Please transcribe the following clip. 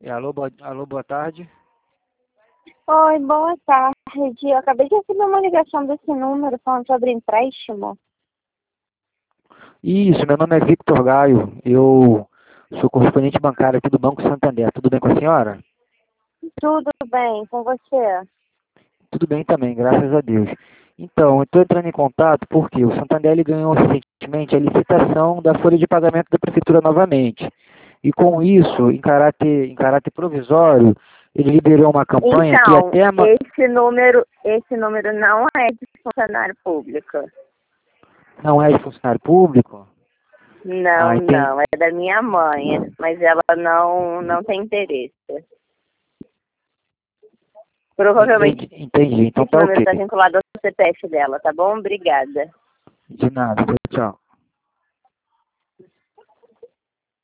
Alô, boa tarde. Oi, boa tarde. Eu acabei de receber uma ligação desse número falando sobre empréstimo. Isso, meu nome é Victor Gaio. Eu sou correspondente bancário aqui do Banco Santander. Tudo bem com a senhora? Tudo bem com você? Tudo bem também, graças a Deus. Então, eu estou entrando em contato porque o Santander ele ganhou recentemente a licitação da folha de pagamento da Prefeitura novamente. E com isso, em caráter provisório, ele liberou uma campanha que Então, até... esse número não é de funcionário público. Não é de funcionário público? Não, Entendi. não, é da minha mãe, mas ela não tem interesse. Provavelmente Entendi. Então esse tá número ok. está vinculado ao CPF dela, tá bom? Obrigada. De nada. Tchau, tchau.